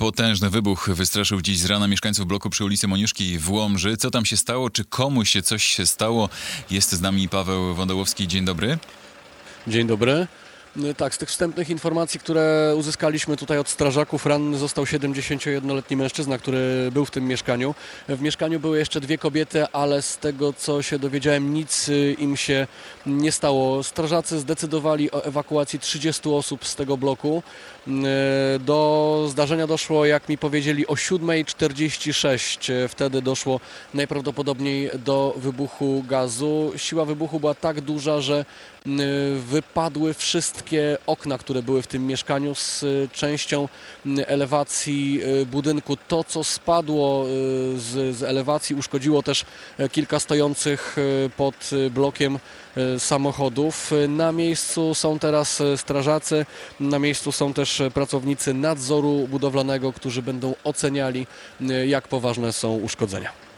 Potężny wybuch wystraszył dziś z rana mieszkańców bloku przy ulicy Moniuszki w Łomży. Co tam się stało? Czy komuś się coś stało? Jest z nami Paweł Wądołowski. Dzień dobry. Dzień dobry. Tak, z tych wstępnych informacji, które uzyskaliśmy tutaj od strażaków, ranny został 71-letni mężczyzna, który był w tym mieszkaniu. W mieszkaniu były jeszcze dwie kobiety, ale z tego, co się dowiedziałem, nic im się nie stało. Strażacy zdecydowali o ewakuacji 30 osób z tego bloku. Do zdarzenia doszło, jak mi powiedzieli, o 7:46. Wtedy doszło najprawdopodobniej do wybuchu gazu. Siła wybuchu była tak duża, że wypadły wszystkie okna, które były w tym mieszkaniu z częścią elewacji budynku. To, co spadło z elewacji, uszkodziło też kilka stojących pod blokiem samochodów. Na miejscu są teraz strażacy, na miejscu są też pracownicy nadzoru budowlanego, którzy będą oceniali, jak poważne są uszkodzenia.